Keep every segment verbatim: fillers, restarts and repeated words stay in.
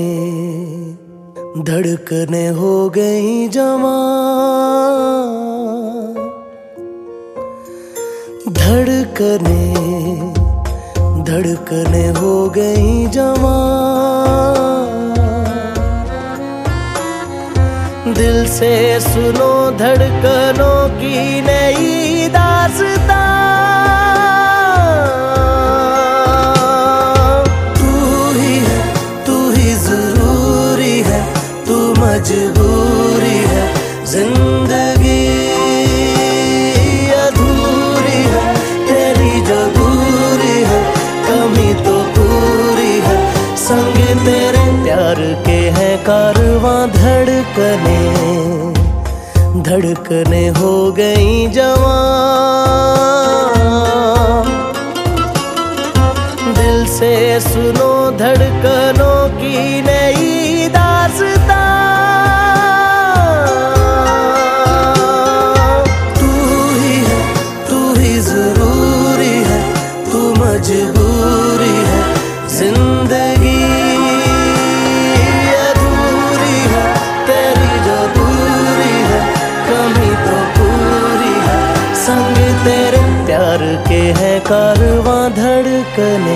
धड़कने हो गई जवां, धड़कने धड़कने हो गई जवां। दिल से सुनो धड़कनों की नई दास्तां। मजबूरी है जिंदगी अधूरी है, तेरी जो दूरी है कमी तो पूरी है। संग तेरे प्यार के हैं कारवां, धड़कने धड़कने हो गई जवां। दिल से सुनो धड़कनों की नई दास्तां। मजबूरी है जिंदगी अधूरी है, तेरी जो दूरी है कमी तो पूरी है। संग तेरे प्यार के हैं कारवां, धड़कने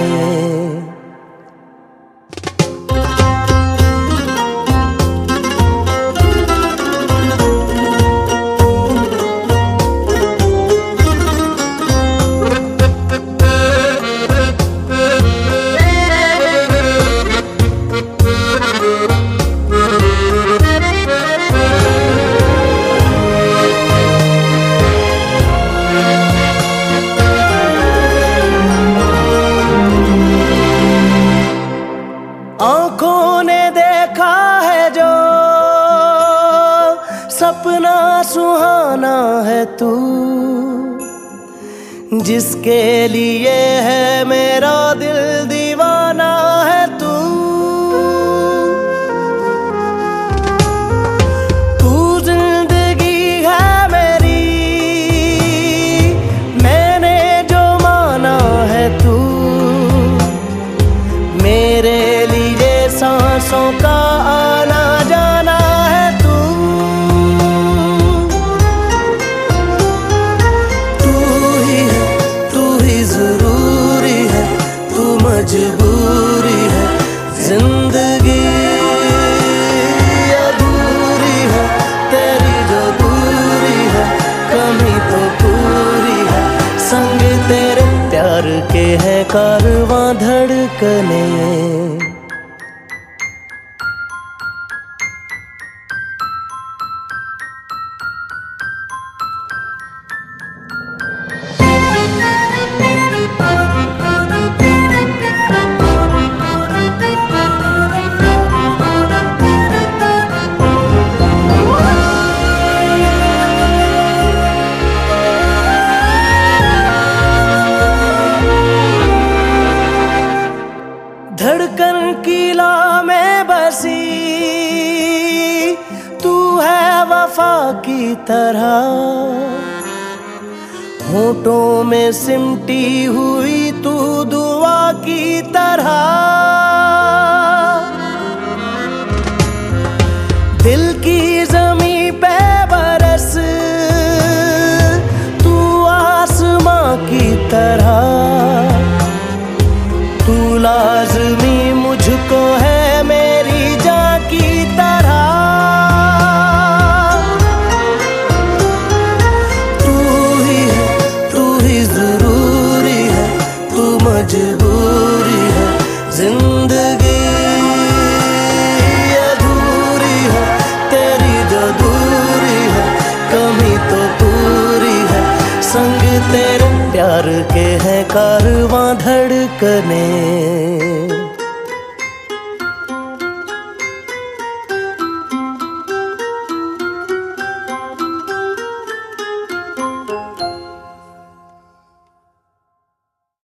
आँखों ने देखा है जो सपना सुहाना है तू, जिसके लिए है मेरा दिल दीवाना है तू। तू जिंदगी है मेरी, मैंने जो माना है तू। मेरे सांसों का आना जाना है तू। तू ही है, तू ही जरूरी है, तू मजबूरी है जिंदगी अधूरी है, तेरी जो दूरी है कमी तो पूरी है। संग तेरे प्यार के हैं कारवां, धड़कने धड़कन की ला में बसी तू है वफा की तरह, होठों में सिमटी हुई तू दुआ की तरह। दिल की जमीन पे बरस तू आसमां की तरह। तू लाज़मी मुझको है मेरी जान की तरह। तू ही है, तू ही जरूरी है, तू मजबूरी है जिंदगी अधूरी है, तेरी जो दूरी है कमी तो पूरी है। संग तेरे प्यार के हैं कारवां, धड़कने